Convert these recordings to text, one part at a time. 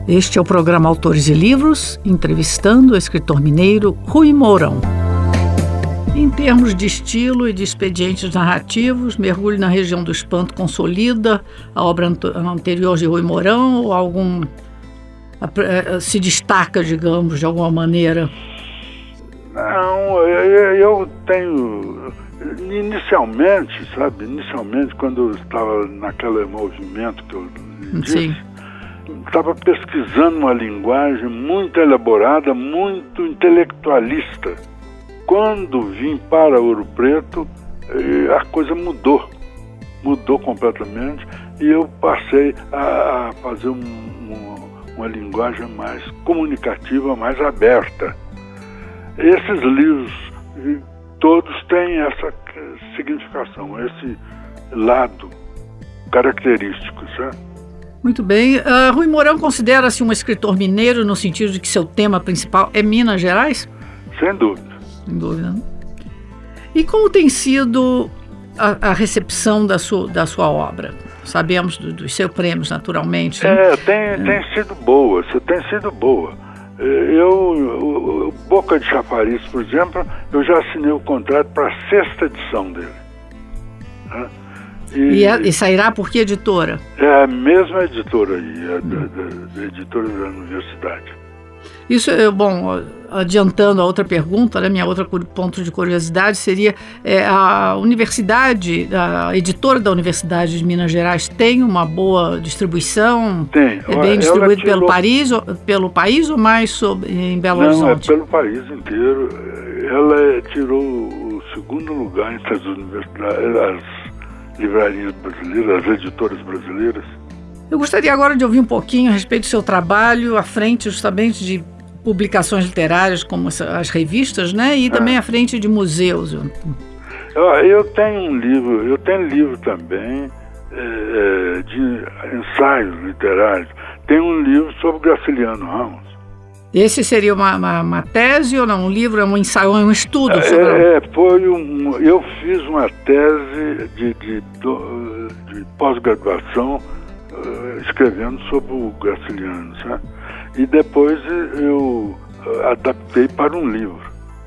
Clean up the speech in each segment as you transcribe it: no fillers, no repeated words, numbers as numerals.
Este é o programa Autores e Livros, entrevistando o escritor mineiro Rui Mourão. Em termos de estilo e de expedientes narrativos, Mergulho na Região do Espanto consolida a obra anterior de Rui Mourão ou algum se destaca, digamos, de alguma maneira? Não, eu tenho... Inicialmente, quando eu estava naquele movimento que eu disse, estava pesquisando uma linguagem muito elaborada, muito intelectualista. Quando vim para Ouro Preto, a coisa mudou completamente e eu passei a fazer uma linguagem mais comunicativa, mais aberta. Esses livros todos têm essa significação, esse lado característico, certo? Muito bem. Rui Mourão considera-se um escritor mineiro no sentido de que seu tema principal é Minas Gerais? Sem dúvida. Sem dúvida. E como tem sido a recepção da sua obra? Sabemos dos seus prêmios, naturalmente. Né? Tem sido boa. Boca de Chafariz, por exemplo, eu já assinei o contrato para a 6ª edição dele. Né? E sairá por que editora? É a mesma editora aí, da editora da universidade. Isso é bom. Adiantando a outra pergunta, né, minha outra ponto de curiosidade seria a universidade, a editora da Universidade de Minas Gerais tem uma boa distribuição? Tem. É bem distribuído pelo país ou mais em Belo Horizonte? Não, é pelo país inteiro. Ela tirou o 2º lugar entre as universidades, as livrarias brasileiras, as editoras brasileiras. Eu gostaria agora de ouvir um pouquinho a respeito do seu trabalho à frente justamente de publicações literárias como as revistas, né? E também à frente de museus. Eu tenho livro também de ensaios literários. Tem um livro sobre Graciliano Ramos. Esse seria uma tese ou não? Um livro é um ensaio, é um estudo sobre... Eu fiz uma tese de pós-graduação escrevendo sobre o Graciliano, sabe? E depois eu adaptei para um livro.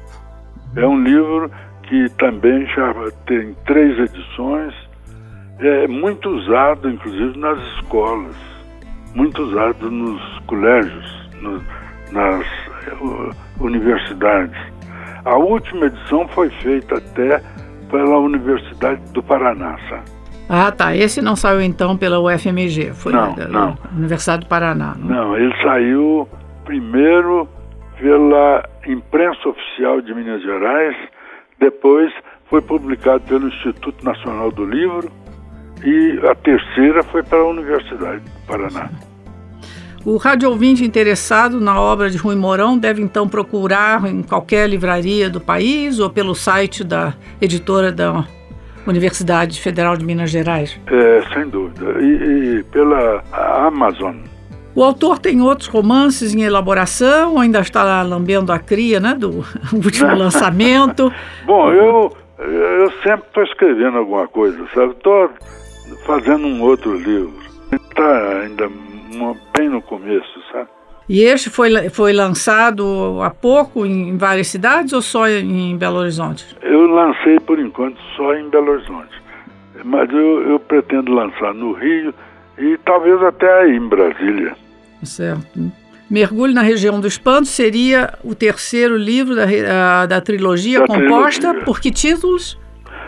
É um livro que também já tem 3 edições, é muito usado, inclusive, nas escolas, muito usado nos colégios, nas universidades. A última edição foi feita até pela Universidade do Paraná, sabe? Ah, tá. Esse não saiu, então, pela UFMG? Foi da Universidade do Paraná. Não, ele saiu primeiro pela Imprensa Oficial de Minas Gerais, depois foi publicado pelo Instituto Nacional do Livro e a terceira foi pela Universidade do Paraná. O rádio ouvinte interessado na obra de Rui Mourão deve, então, procurar em qualquer livraria do país ou pelo site da editora da Universidade Federal de Minas Gerais? Sem dúvida. E pela Amazon. O autor tem outros romances em elaboração ou ainda está lambendo a cria, né, do último lançamento? Bom, eu sempre estou escrevendo alguma coisa, sabe? Estou fazendo um outro livro. Está ainda bem no começo, sabe? E este foi lançado há pouco em várias cidades ou só em Belo Horizonte? Eu lancei, por enquanto, só em Belo Horizonte. Mas eu pretendo lançar no Rio e talvez até aí em Brasília. Certo. Mergulho na Região do Espanto seria o 3º livro da trilogia composta por que títulos?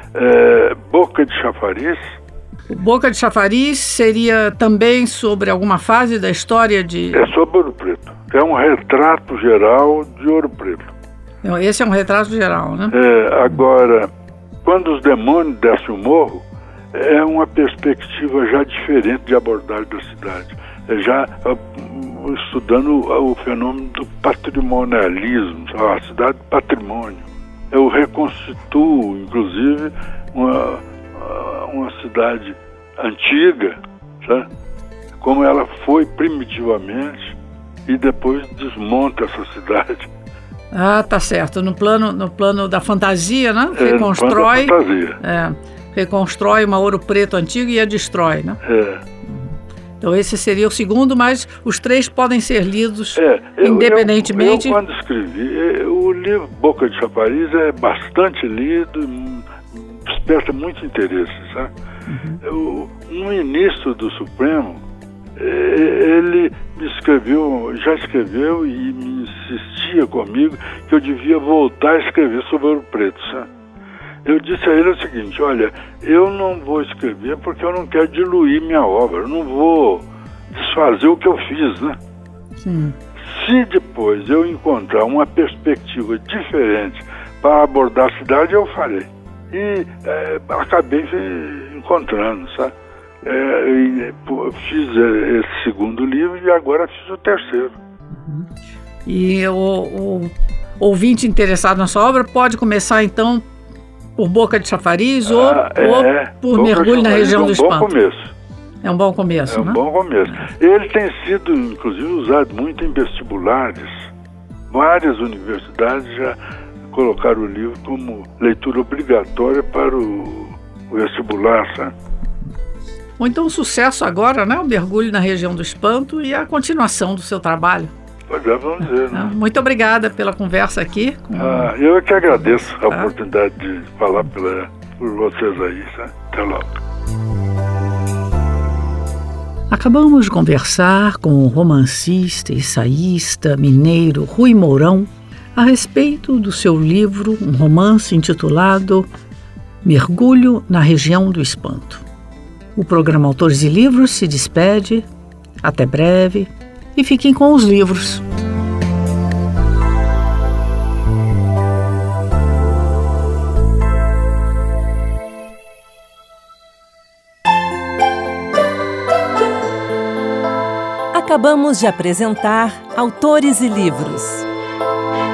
Boca de Chafariz. Boca de Chafariz seria também sobre alguma fase da história de... É sobre Ouro Preto. É um retrato geral de Ouro Preto. Esse é um retrato geral, né? Agora, quando os demônios descem o morro, é uma perspectiva já diferente de abordagem da cidade. Já estudando o fenômeno do patrimonialismo, a cidade do patrimônio. Eu reconstituo, inclusive, uma cidade antiga, sabe? Como ela foi primitivamente, e depois desmonta essa cidade. Ah, tá certo. No plano da fantasia, né? Reconstrói. No plano da fantasia. Reconstrói uma Ouro Preto antiga e a destrói, né? Então esse seria o segundo, mas os 3 podem ser lidos independentemente. Eu quando escrevi, o livro Boca de Chafariz é bastante lido, desperta muito interesse, sabe? Um ministro do Supremo, ele já escreveu e me insistia comigo que eu devia voltar a escrever sobre Ouro Preto, sabe? Eu disse a ele o seguinte: olha, eu não vou escrever porque eu não quero diluir minha obra, eu não vou desfazer o que eu fiz, né? Sim. Se depois eu encontrar uma perspectiva diferente para abordar a cidade, eu farei. E acabei encontrando, sabe? Fiz esse segundo livro e agora fiz o terceiro. E o ouvinte interessado na sua obra pode começar então por Boca de Chafariz ou por Mergulho na Região do Espanto. É um bom começo, né? É um bom começo. Ele tem sido, inclusive, usado muito em vestibulares. Várias universidades já colocaram o livro como leitura obrigatória para o vestibular, sabe? Ou então sucesso agora, né? O Mergulho na Região do Espanto e a continuação do seu trabalho. Pois é, vamos dizer, né? Muito obrigada pela conversa aqui. Eu é que agradeço a oportunidade de falar por vocês aí, sabe? Até logo. Acabamos de conversar com o romancista, ensaísta, mineiro Rui Mourão a respeito do seu livro, um romance intitulado Mergulho na Região do Espanto. O programa Autores e Livros se despede. Até breve e fiquem com os livros. Acabamos de apresentar Autores e Livros.